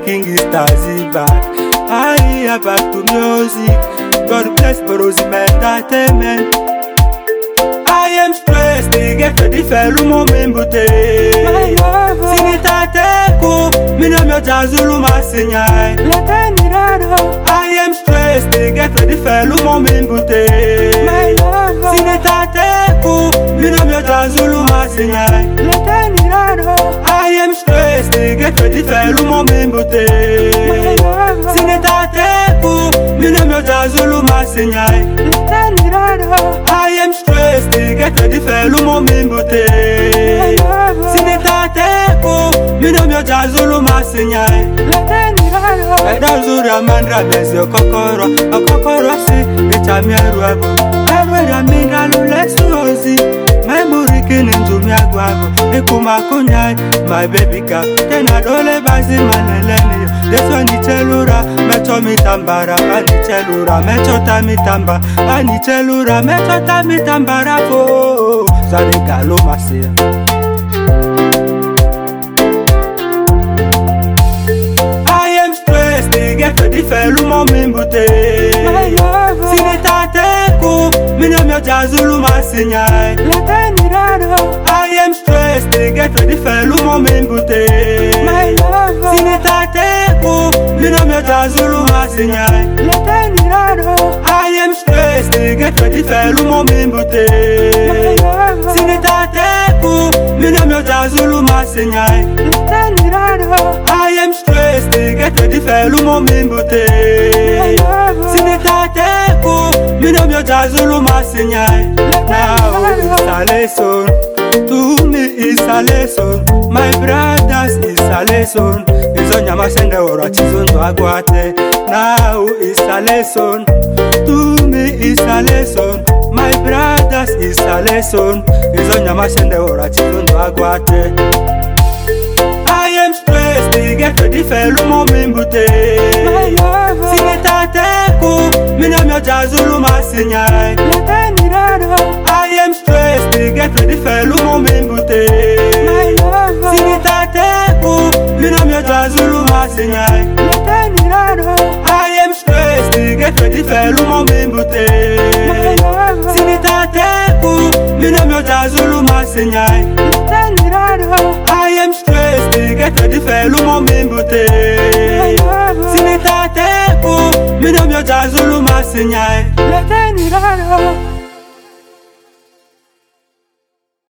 King is Tazibat. I back to music. God bless Borozim Entertainment. I am stressed, they get ready for Lumomimbote. Sinitateko, Minamio Jazulu Masinyai. I am stressed, they get ready for Lumomimbote. Sinitateko, Minamio Jazulu Masinyai. I am stressed, they get ready for Lumomimbote. Sinitateko, Minamio Jazulu Masinyai. I am stressed, they get ready for Lumomimbote. Sinitateko, Minamio Jazulu Masinyai. Edazura mandra bezi okokoro, okokoro si, echamia ruabo. Erwera minga lulesi ozi, memory kininju miagwabo. Ekuma kunyai, my baby girl. Tena dole bazi maneleni. Deso ni chelura, mecho mitambara, ani chelura, mecho tamitamba, ani chelura, mecho tamitambara po. Zari galo masia. Get ready for Lumomimbote. Sinitateko, Minamio Jazulu Masinyai. I am stressed, get ready for Lumomimbote. Sinitateko, Minamio Jazulu Masinyai. I am stressed, get ready for Lumomimbote. Sinitateko, Minamio Jazulu Masinyai. I am stressed, get ready for Lumomimbote. Sinitateko, Minamio Jazulu Masinyai. Now it's a lesson, to me it's a lesson. My brothers is a lesson. Izonyama sende ora chizondo agwate. Now it's a lesson, to me it's a lesson. My brothers is a lesson. Izonyama sende ora chizondo agwate. I am stressed, get ready for Lumomimbote. Sinitateko, Minamio Jazulu Masinyai. I am stressed, get ready for Lumomimbote. Sinitateko, Minamio Jazulu Masinyai. I am stressed, get ready for Lumomimbote. Sinitateko, Minamio Jazulu Masinyai. I am stressed, get ready for Lumomimbote. Sinitateko, Minamio Jazulu Masinyai.